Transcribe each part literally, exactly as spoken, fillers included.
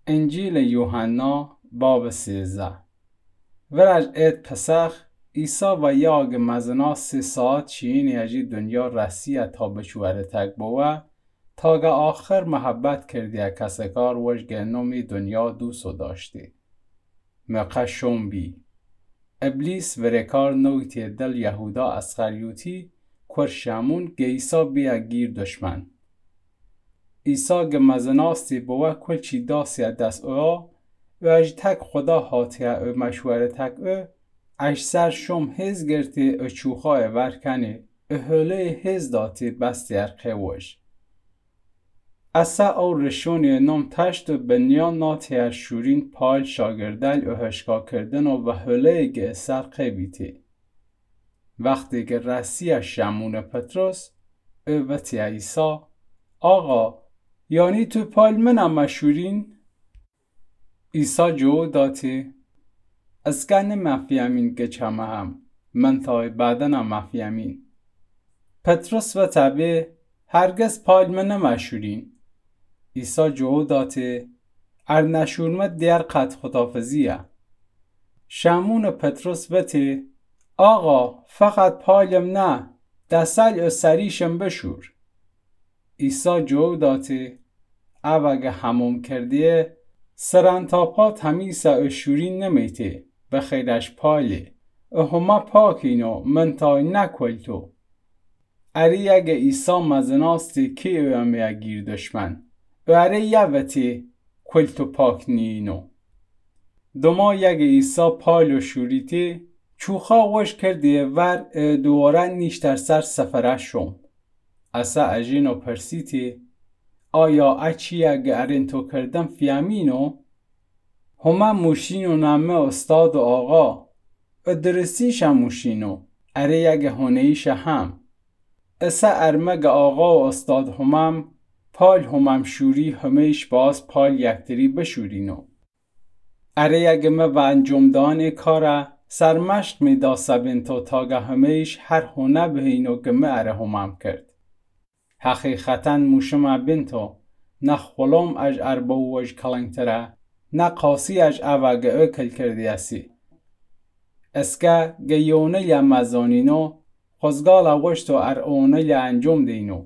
انجیل یوحنا باب سیزده. ورج ات پسخ ایسا و یاگ مزنا سی ساعت چین یجی دنیا رسیه تا بچوره تک بوه تا گه آخر محبت کردیه کسکار وجه نومی دنیا دوستو داشتی. مقه شون بی. ابلیس ورکار نویتی دل یهودا اسخریوتی کور شمون گه ایسا بیا گیر دشمن. ایسا گه مزناستی بوه کل چی داسی دست او و اج تک خدا حاتیه او مشوره تک او اج سر شم هز گرتی او چوخای ورکنی او هله هز داتی بستی ارقه وش. اسا او رشونی نام تشت و بنیان ناتی ار شورین پایل شاگردل او هشکا کردن و هله گه سرقه بیتی. وقتی که رسی شمون پتروس او وطی ایسا آقا یعنی تو پایل منم مشورین؟ ایسا جو داتی از کنه مفیمین که چمه هم من تای بعدنم مفیمین. پتروس و تبه هرگز پایل من نمشورین. ایسا جو داتی ار نشورمت دیر قد خدافزیه. شمون پتروس وطی آقا فقط پایلم نه دستل او سریشم بشور. ایسا جو داتی او اگه هموم کردیه سرانتاپات همیسا او شورین نمیتی بخیرش پایلی او همه پاکینو من تای نکل تو. اری اگه ایسا مزناستی که او همه گیر دشمن و اری یوتی کل تو پاک نینو. دوما یگه ایسا پایلو شوریتی چوخا وش کردیه ور دواره نیشتر سر سفره شم. اسا اجینو پرسیتی آیا اچی اگه ارین تو کردم فیامینو؟ همه موشینو نمه استاد و آقا و درستیش هم موشینو اره اگه هونهیش هم. اسا ارمگ آقا و استاد همم پال همم شوری همیش باز پال یکتری بشورینو. اره اگه ما و انجام دان کاره سرمشق می دا سبین تو تاگه همیش هر هونه بهینو که ما اره همم کرد. حقیقتاً موشم بینتو نه خلوم اج اربا و اج کلنگتره نه قاسی اج اوگه او کل کردی اسی. اسکه گیونه لی مزانینو خزگال وشتو ار اونه لی انجام دینو.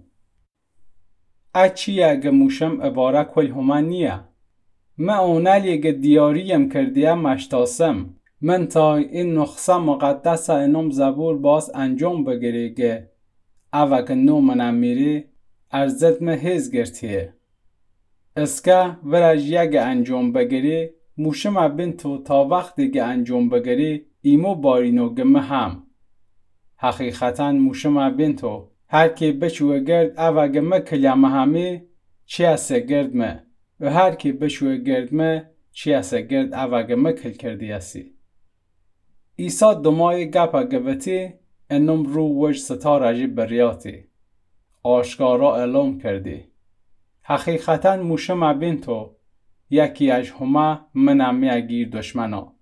اچی اگه موشم عباره کل همان نیه. من اونه لی گه دیاریم کردیم مشتاسم. من تا این نخصه مقدس اینم زبور باز انجام بگیری گه اوگه نو منم میری ارزد مه هز گرتیه. اسکه ورج یگه انجام بگیری موشم بینتو تا وقتی گه انجام بگیری ایمو بارینو گمه هم. حقیقتاً موشم بینتو هر کی بچوه گرد اوگه مه کلمه همی چی اسه گرد مه و هر کی بچوه گرد مه چی اسه گرد اوگه مه کل کردی اسی. ایسا دمای گپا گوتی انم رو وج ستا رجی بریاتی. آشکارا اعلام کردی. حقیقتاً موشم بینتو یکی از همه منم میگیر دشمنا.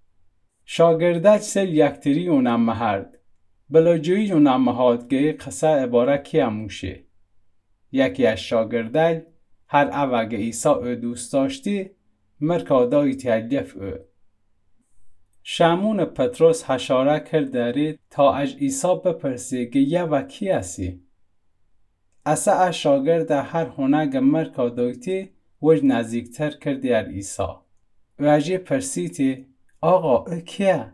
شاگردک سل یکتری اونم مهرد. بلاجوی اونم مهادگه قصه عباره کیم موشه. یکی از شاگردک هر اوگه ایسا او دوست داشتی مرکادای تیلیف او. شمون پتروس حشاره کرداری تا از ایسا بپرسی که یه وکی هستی. اسا از شاگرد هر هنگ مرکادایتی وج نزدیکتر کردی ار ایسا. و اجی پرسیتی آقا او کیه؟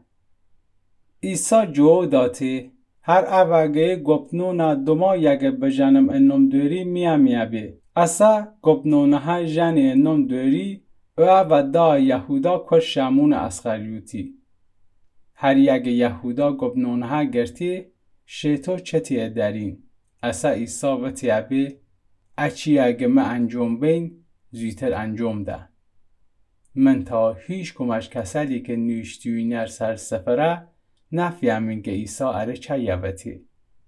ایسا جو داتی هر اوگه گپنونا دوما یگه بجنم انم دوری میا میا بی. اسا گپنونه ها جن انم دوری او او دا یهودا کر شمون اسخریوتی. هر یگه یهودا گپنونه ها گرتی شیطو چتیه درین. اسا ایسا و تیابی اچی اگه ما انجام بین زیتر انجام ده. من تا هیچ کمش کسلی که نیشتیوی نر سر سفره نفیمین که ایسا اره چه یوتی.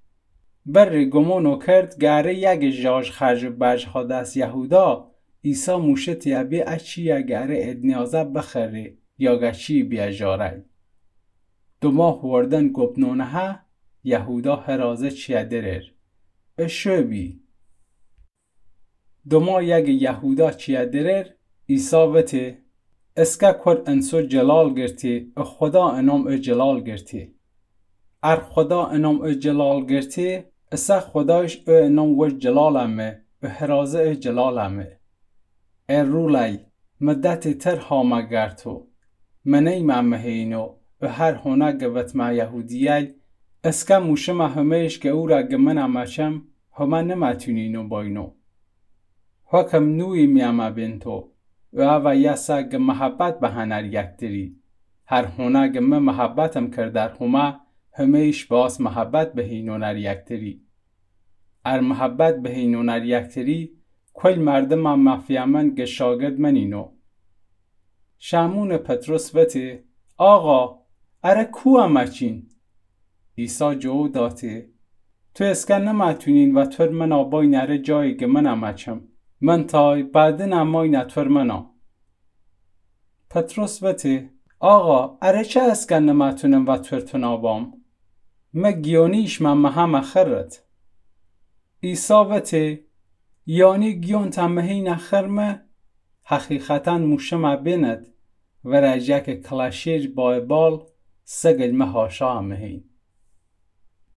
بر گمونو کرد گره یک جاج خرج بج ها دست یهودا ایسا موشه تیابی اچی اگه اره ادنیازه بخری یا گچی بیا جاره. دو ماه وردن گبنونه ها یهودا هرازه چیه درر. اشو بی. دوما یک یهودا چیه درر ایسا وته اسکا کور انسو جلال گرتی و خدا انام او جلال گرتی. ار خدا انام او جلال گرتی اسا خدایش او انام و جلالمه و حرازه او جلالمه. ار رولی مدت تر هاما گرتو منی ممهینو و هر هونه گوت ما یهودیای اسکا موشم همهش که او را گمن امشم همه نمتونینو باینو. حکم نوی میامه بینتو و او یسا گم محبت به هنر یکتری. هر هونه گم محبتم کردر همه همهش باس محبت به هینونر یکتری. ار محبت به هینونر یکتری کل مردم هم مفیامن گه شاگرد منینو. شمون پتروس وته آقا اره کو امچین؟ ایسا جو داته تو اسکن نمتونین و تور منا بای نره جایی که من امچم من تای بعدن امای نتور منا. پتروس وته آقا اره چه اسکن نمتونم و تور تنابام ما گیونیش من مهم اخرت. ایسا وته یعنی گیون تمهی نخرمه حقیقتا موشم بیند و رجک کلاشیر بای بال سگل مهاشا مهین.